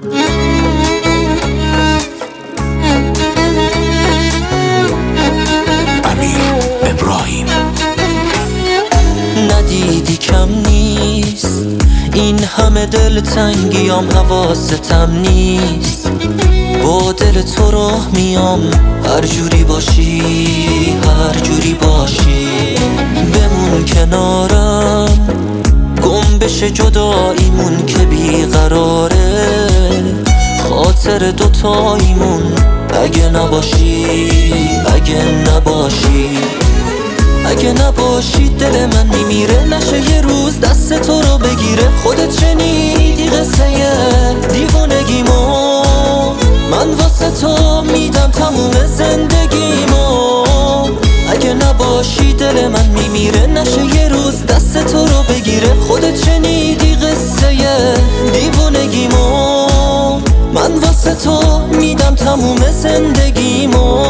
ندیدی کم نیست این همه دلتنگیام، حواستم نیست. با دل تو راه میام، هر جوری باشی هر جوری باشی. بمون کنارم، گم بشه جداییمون که بیقراره. خاطر دوتاییمون اگه نباشی اگه نباشی اگه نباشی دل من میمیره. نشه یه روز دست تو رو بگیره. خودت شنیدی قصه دیوونگیمو، من واسه تو میدم تموم زندگیمو. اگه نباشی دل من میمیره. نشه یه روز دست تو رو بگیره. خودت شنیدی قصه دیوونگیمو، من واسه تو میدم تموم زندگیمو.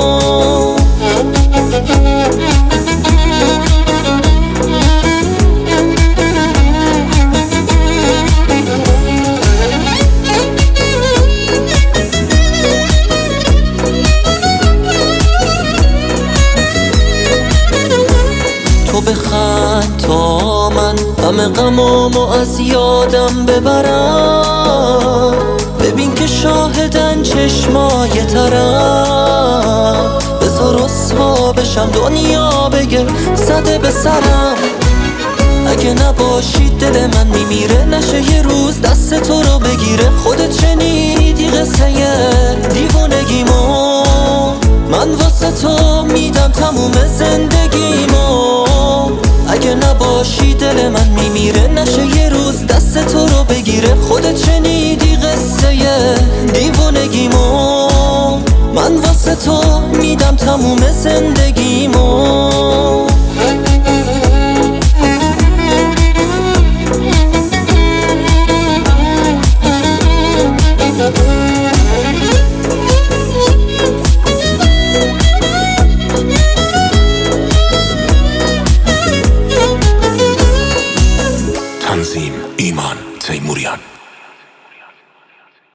تو بخند تا من همه غمامو از یادم ببرم. ببین که شاهدن چشمای ترم. بذار رسوا بشم دنیا بگه زده به سرم. اگه نباشی دل من میمیره. نشه یه روز دست تو رو بگیره. خودت شنیدی قصه دیوونگیمو، من واسه تو میدم تموم زندگیمو. اگه نباشی دل من میمیره. نشه یه روز دست تو رو بگیره. خودت شنیدی قصه دیوونگیمو، من واسه تو میدم تموم زندگیمو.